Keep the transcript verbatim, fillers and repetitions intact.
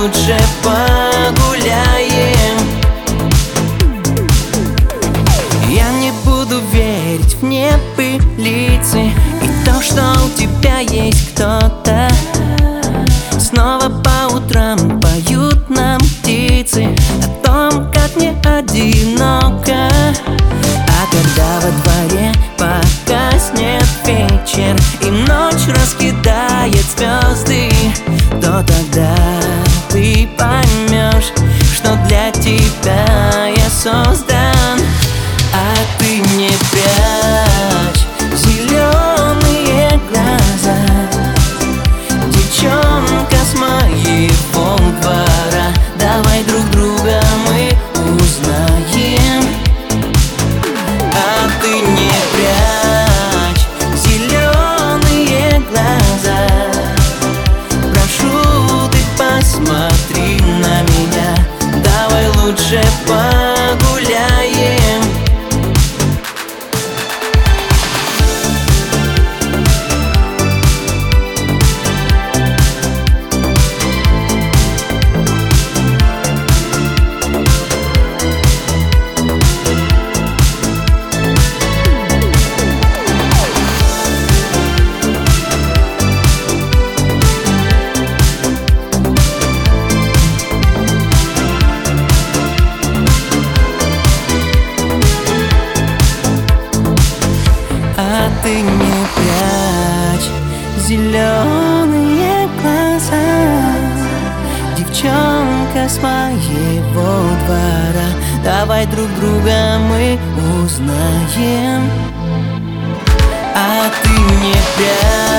лучше погуляем. Я не буду верить в небылицы и то, что у тебя есть кто-то. Снова по утрам поют нам птицы о том, как мне одиноко. А когда во дворе погаснет вечер и ночь раскидает звезды, то тогда ты поймешь, что для тебя я создан. А ты не прячь зеленые глаза, девчонка с моего двора. Давай друг друга мы узнаем. А ты не прячь зеленые глаза, прошу, ты посмотри на меня. Давай лучше погуляем. А ты не прячь зеленые глаза, девчонка с моего двора. Давай друг друга мы узнаем. А ты не прячь